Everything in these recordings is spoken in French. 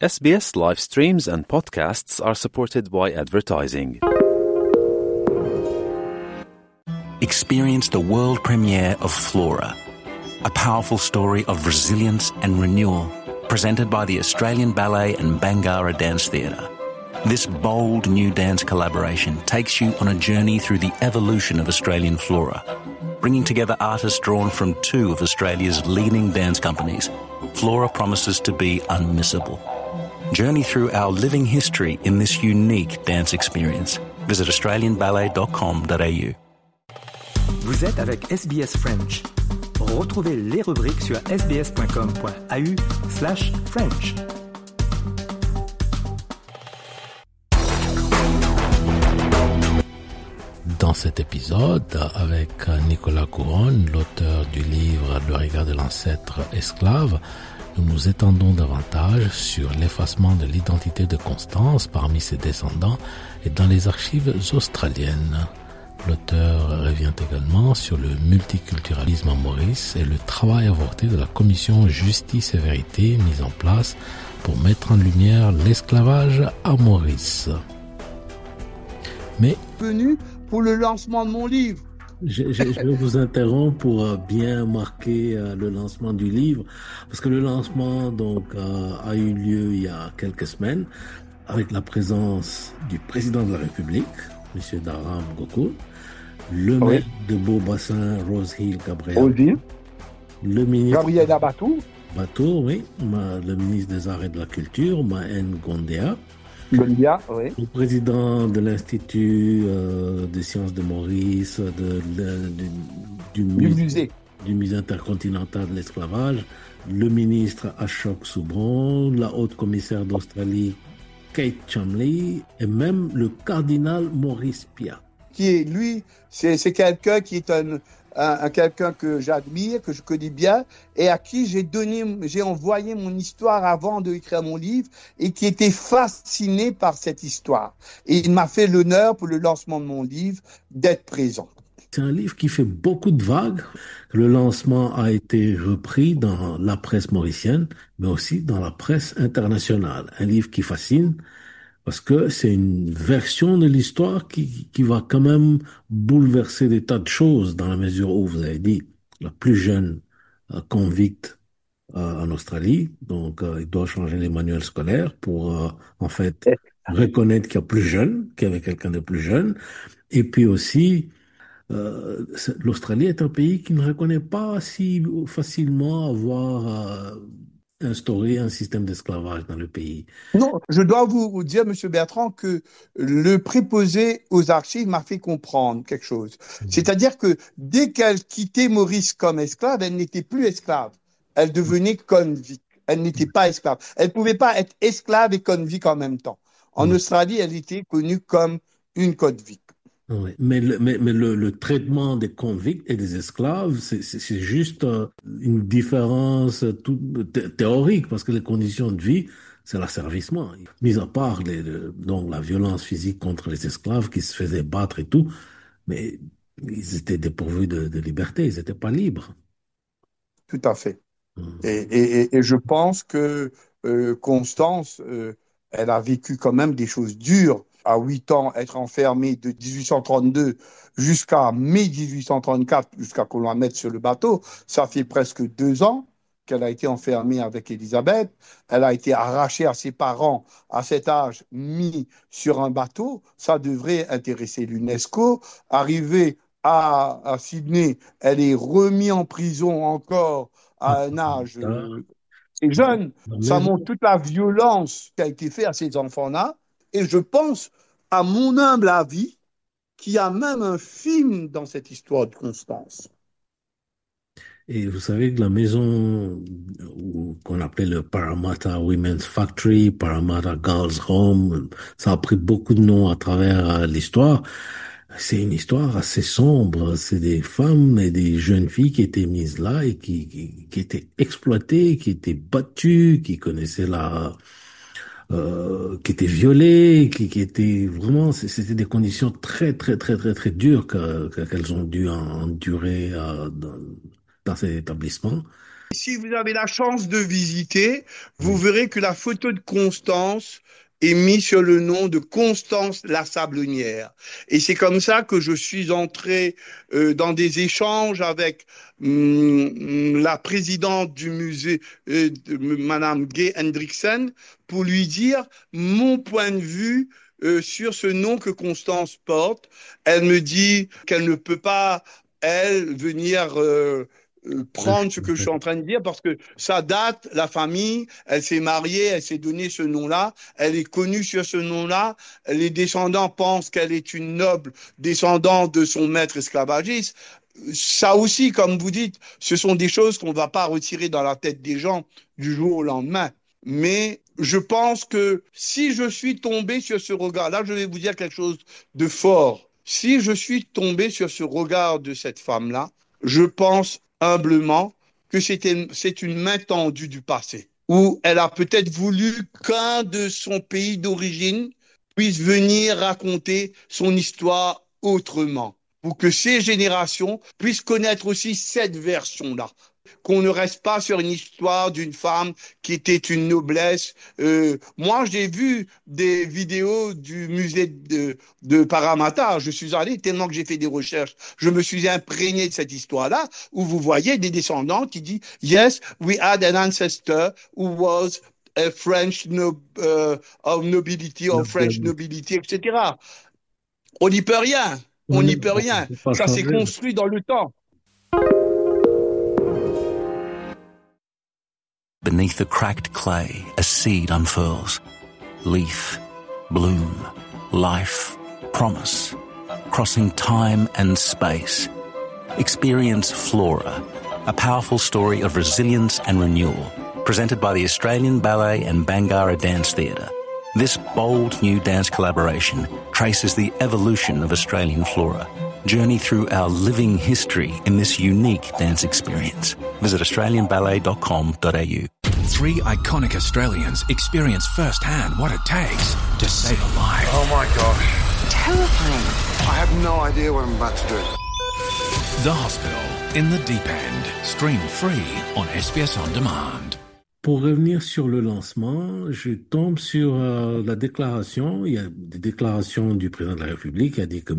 SBS live streams and podcasts are supported by advertising. Experience the world premiere of Flora, a powerful story of resilience and renewal, presented by the Australian Ballet and Bangarra Dance Theatre. This bold new dance collaboration takes you on a journey through the evolution of Australian flora, bringing together artists drawn from two of Australia's leading dance companies. Flora promises to be unmissable. Journey through our living history in this unique dance experience. Visit australianballet.com.au. Vous êtes avec SBS French. Retrouvez les rubriques sur sbs.com.au/French. Dans cet épisode, avec Nicolas Couronne, l'auteur du livre Le regard de l'ancêtre esclave, nous nous étendons davantage sur l'effacement de l'identité de Constance parmi ses descendants et dans les archives australiennes. L'auteur revient également sur le multiculturalisme à Maurice et le travail avorté de la commission Justice et Vérité mise en place pour mettre en lumière l'esclavage à Maurice. Mais venu pour le lancement de mon livre. Je vous interromps pour bien marquer le lancement du livre, parce que le lancement a eu lieu il y a quelques semaines avec la présence du président de la République, M. Daram Gokul, le maire de Beaubassin, Rose Hill Gabriel, le ministre Gabriel Bateau, le ministre des Arts et de la Culture, Mahen Gondia, le président de l'Institut des sciences de Maurice, du musée intercontinental de l'esclavage, le ministre Ashok Soubron, la haute commissaire d'Australie Kate Chumley et même le cardinal Maurice Piat. Qui est, lui, c'est quelqu'un qui est quelqu'un que j'admire, que je connais bien, et à qui j'ai envoyé mon histoire avant d'écrire mon livre, et qui était fasciné par cette histoire. Et il m'a fait l'honneur, pour le lancement de mon livre, d'être présent. C'est un livre qui fait beaucoup de vagues. Le lancement a été repris dans la presse mauricienne, mais aussi dans la presse internationale. Un livre qui fascine, parce que c'est une version de l'histoire qui va quand même bouleverser des tas de choses, dans la mesure où, vous avez dit, la plus jeune convicte en Australie, donc il doit changer les manuels scolaires pour en fait reconnaître qu'il y a plus jeune, qu'il y avait quelqu'un de plus jeune. Et puis aussi, l'Australie est un pays qui ne reconnaît pas si facilement avoir instaurer un système d'esclavage dans le pays. Non, je dois vous dire, Monsieur Bertrand, que le préposé aux archives m'a fait comprendre quelque chose. C'est-à-dire que dès qu'elle quittait Maurice comme esclave, elle n'était plus esclave. Elle devenait convict. Elle n'était pas esclave. Elle ne pouvait pas être esclave et convict en même temps. En Australie, elle était connue comme une convict. Oui, mais le traitement des convicts et des esclaves, c'est juste une différence théorique, parce que les conditions de vie, c'est l'asservissement. Mis à part donc la violence physique contre les esclaves qui se faisaient battre et tout, mais ils étaient dépourvus de liberté, ils n'étaient pas libres. Tout à fait. Et je pense que Constance, elle a vécu quand même des choses dures. À 8 ans, être enfermée de 1832 jusqu'à mai 1834, jusqu'à qu'on la mette sur le bateau, ça fait presque 2 ans qu'elle a été enfermée avec Élisabeth. Elle a été arrachée à ses parents à cet âge, mis sur un bateau. Ça devrait intéresser l'UNESCO. Arrivée à Sydney, elle est remise en prison encore à un âge jeune. Ça montre toute la violence qui a été faite à ces enfants-là. Et je pense, à mon humble avis, qu'il y a même un film dans cette histoire de Constance. Et vous savez que la maison qu'on appelait le Parramatta Women's Factory, Parramatta Girls Home, ça a pris beaucoup de noms à travers l'histoire. C'est une histoire assez sombre. C'est des femmes et des jeunes filles qui étaient mises là et qui étaient exploitées, qui étaient battues, qui connaissaient qui étaient violées, qui étaient vraiment, c'était des conditions très très très très très dures qu'elles ont dû endurer dans ces établissements. Si vous avez la chance de visiter, vous verrez que la photo de Constance est mise sur le nom de Constance la Sablonnière. Et c'est comme ça que je suis entré dans des échanges avec la présidente du musée, Madame Gay Hendrickson, pour lui dire mon point de vue sur ce nom que Constance porte. Elle me dit qu'elle ne peut pas, elle, venir prendre ce que je suis en train de dire parce que ça date, la famille, elle s'est mariée, elle s'est donné ce nom-là, elle est connue sur ce nom-là, les descendants pensent qu'elle est une noble descendante de son maître esclavagiste. Ça aussi, comme vous dites, ce sont des choses qu'on ne va pas retirer dans la tête des gens du jour au lendemain. Mais je pense que si je suis tombé sur ce regard, là je vais vous dire quelque chose de fort. Si je suis tombé sur ce regard de cette femme-là, je pense humblement que c'est une main tendue du passé, où elle a peut-être voulu qu'un de son pays d'origine puisse venir raconter son histoire autrement, pour que ces générations puissent connaître aussi cette version-là. Qu'on ne reste pas sur une histoire d'une femme qui était une noblesse. Moi, j'ai vu des vidéos du musée de Parramatta. Je suis allé tellement que j'ai fait des recherches. Je me suis imprégné de cette histoire-là, où vous voyez des descendants qui disent « Yes, we had an ancestor who was a French of nobility, or French nobility, etc. » On n'y peut rien. On n'y peut rien. Ça s'est construit dans le temps. Beneath the cracked clay, a seed unfurls. Leaf, bloom, life, promise. Crossing time and space. Experience Flora, a powerful story of resilience and renewal, presented by the Australian Ballet and Bangarra Dance Theatre. This bold new dance collaboration traces the evolution of Australian flora. Journey through our living history in this unique dance experience. Visit australianballet.com.au. 3 iconic Australians experience firsthand what it takes to save a life. Oh my gosh. Terrifying. I have no idea what I'm about to do. The Hospital, in the Deep End. Stream free on SBS On Demand. Pour revenir sur le lancement, je tombe sur la déclaration. Il y a des déclarations du président de la République qui a dit que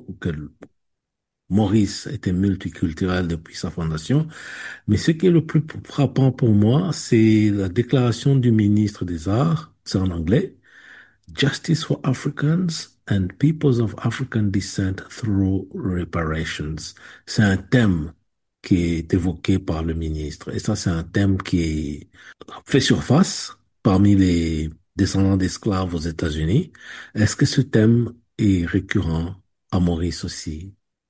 Maurice était multiculturel depuis sa fondation. Mais ce qui est le plus frappant pour moi, c'est la déclaration du ministre des Arts, c'est en anglais. Justice for Africans and peoples of African descent through reparations. C'est un thème qui est évoqué par le ministre. Et ça, c'est un thème qui fait surface parmi les descendants d'esclaves aux États-Unis. Est-ce que ce thème est récurrent à Maurice aussi?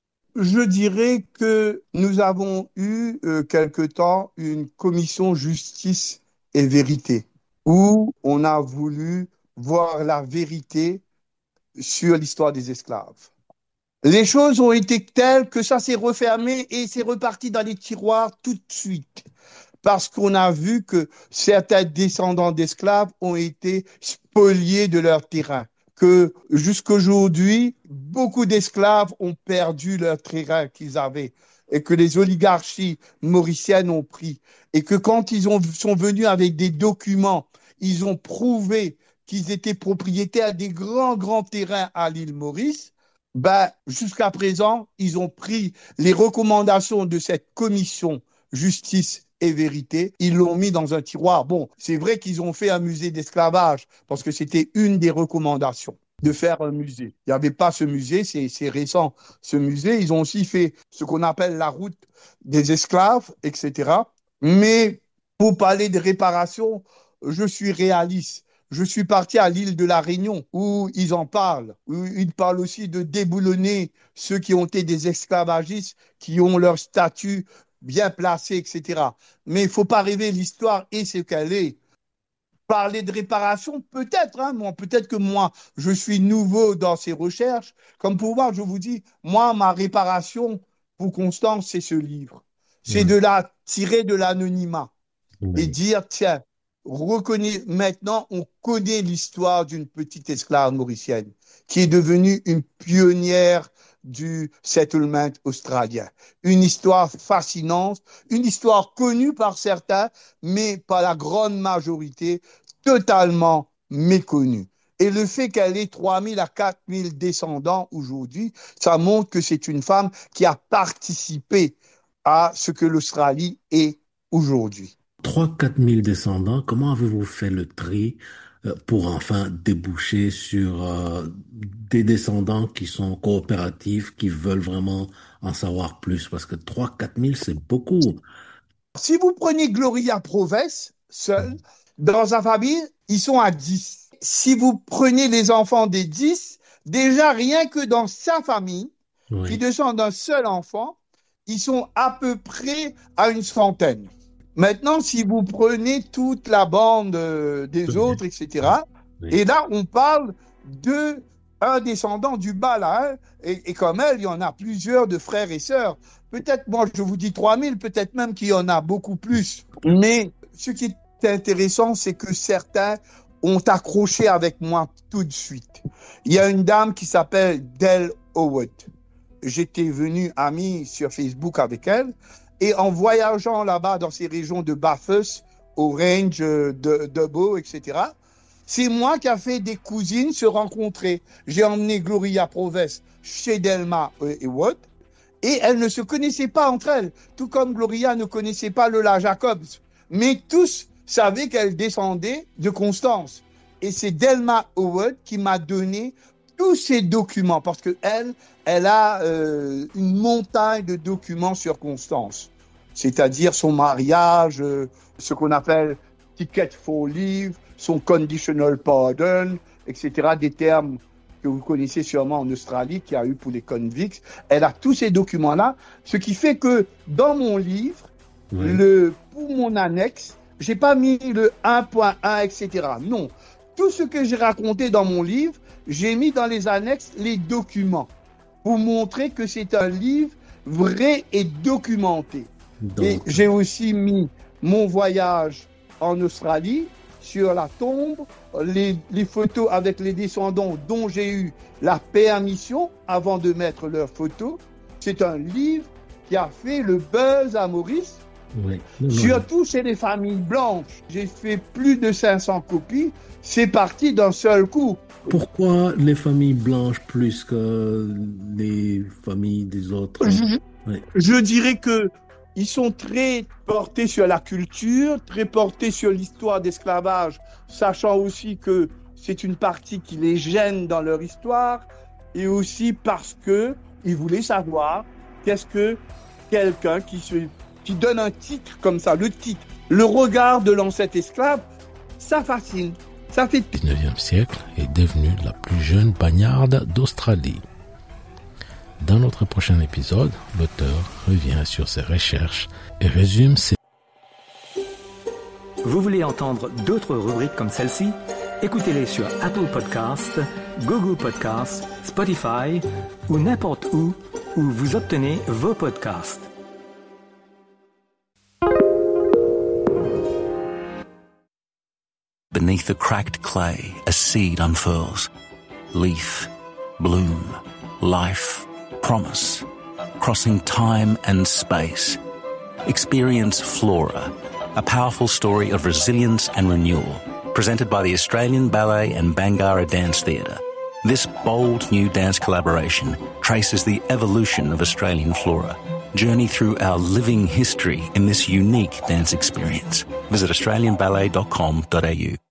Je dirais que nous avons eu quelque temps une commission justice et vérité où on a voulu voir la vérité sur l'histoire des esclaves. Les choses ont été telles que ça s'est refermé et c'est reparti dans les tiroirs tout de suite. Parce qu'on a vu que certains descendants d'esclaves ont été spoliés de leur terrain. Que jusqu'aujourd'hui, beaucoup d'esclaves ont perdu leur terrain qu'ils avaient et que les oligarchies mauriciennes ont pris. Et que quand ils sont venus avec des documents, ils ont prouvé qu'ils étaient propriétaires des grands terrains à l'île Maurice. Jusqu'à présent, ils ont pris les recommandations de cette commission justice et vérité, ils l'ont mis dans un tiroir. Bon, c'est vrai qu'ils ont fait un musée d'esclavage parce que c'était une des recommandations de faire un musée. Il n'y avait pas ce musée, c'est récent, ce musée. Ils ont aussi fait ce qu'on appelle la route des esclaves, etc. Mais pour parler de réparation, je suis réaliste. Je suis parti à l'île de la Réunion où ils en parlent, où ils parlent aussi de déboulonner ceux qui ont été des esclavagistes, qui ont leur statut bien placé, etc. Mais il ne faut pas rêver, l'histoire est ce qu'elle est. Parler de réparation, peut-être, peut-être que moi, je suis nouveau dans ces recherches. Comme pour moi, je vous dis, moi, ma réparation pour Constance, c'est ce livre. C'est de la tirer de l'anonymat et dire, tiens, maintenant, on connaît l'histoire d'une petite esclave mauricienne qui est devenue une pionnière du settlement australien. Une histoire fascinante, une histoire connue par certains, mais par la grande majorité, totalement méconnue. Et le fait qu'elle ait 3000 à 4000 descendants aujourd'hui, ça montre que c'est une femme qui a participé à ce que l'Australie est aujourd'hui. 3-4 000 descendants, comment avez-vous fait le tri pour enfin déboucher sur des descendants qui sont coopératifs, qui veulent vraiment en savoir plus? Parce que 3-4 000, c'est beaucoup. Si vous prenez Gloria Proves, seule, dans sa famille, ils sont à 10. Si vous prenez les enfants des 10, déjà rien que dans sa famille, qui descend d'un seul enfant, ils sont à peu près à une centaine. Maintenant, si vous prenez toute la bande des autres, etc., et là, on parle d'un descendant du bas, là, hein, et comme elle, il y en a plusieurs de frères et sœurs. Peut-être, moi, je vous dis 3000, peut-être même qu'il y en a beaucoup plus. Mais ce qui est intéressant, c'est que certains ont accroché avec moi tout de suite. Il y a une dame qui s'appelle Del Howard. J'étais venu ami sur Facebook avec elle. Et en voyageant là-bas dans ces régions de Bathurst, au range de Dubbo, etc., c'est moi qui a fait des cousines se rencontrer. J'ai emmené Gloria Proves chez Delma et Watt, et elles ne se connaissaient pas entre elles, tout comme Gloria ne connaissait pas Lola Jacobs. Mais tous savaient qu'elle descendait de Constance. Et c'est Delma Howard qui m'a donné tous ces documents, parce que elle a une montagne de documents sur Constance, c'est-à-dire son mariage, ce qu'on appelle ticket for leave, son conditional pardon, etc., des termes que vous connaissez sûrement en Australie, qu'il y a eu pour les convicts. Elle a tous ces documents-là, ce qui fait que dans mon livre, pour mon annexe, j'ai pas mis le 1.1, etc. Non, tout ce que j'ai raconté dans mon livre, j'ai mis dans les annexes les documents pour montrer que c'est un livre vrai et documenté. Et j'ai aussi mis mon voyage en Australie sur la tombe, les photos avec les descendants dont j'ai eu la permission avant de mettre leurs photos. C'est un livre qui a fait le buzz à Maurice, surtout chez les familles blanches. J'ai fait plus de 500 copies. C'est parti d'un seul coup. Pourquoi les familles blanches plus que les familles des autres? Je dirais que ils sont très portés sur la culture, très portés sur l'histoire d'esclavage, sachant aussi que c'est une partie qui les gêne dans leur histoire, et aussi parce que ils voulaient savoir qu'est-ce que quelqu'un qui donne un titre comme ça, le titre, le regard de l'ancêtre esclave, ça fascine. Ça fait... Le 19e siècle est devenue la plus jeune bagnarde d'Australie. Dans notre prochain épisode, l'auteur revient sur ses recherches et résume ses... Vous voulez entendre d'autres rubriques comme celle-ci? Écoutez-les sur Apple Podcasts, Google Podcasts, Spotify ou n'importe où vous obtenez vos podcasts. Beneath the cracked clay, a seed unfurls. Leaf, bloom, life, promise, crossing time and space. Experience Flora, a powerful story of resilience and renewal, presented by the Australian Ballet and Bangarra Dance Theatre. This bold new dance collaboration traces the evolution of Australian flora. Journey through our living history in this unique dance experience. Visit australianballet.com.au.